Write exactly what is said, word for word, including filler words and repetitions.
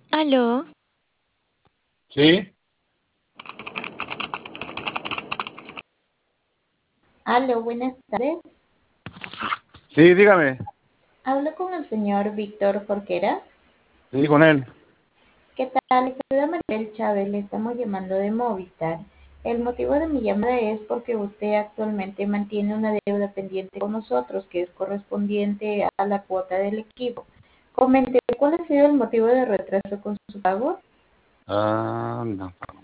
Aló, Sí, Aló, buenas tardes. sí, dígame. Hablo con el señor Víctor Jorquera. Sí, con él. ¿Qué tal? Le saluda Maribel Chávez, le estamos llamando de Movistar. El motivo de mi llamada es porque usted actualmente mantiene una deuda pendiente con nosotros que es correspondiente a la cuota del equipo. Comente, ¿cuál ha sido el motivo de retraso con su pago? Ah, no.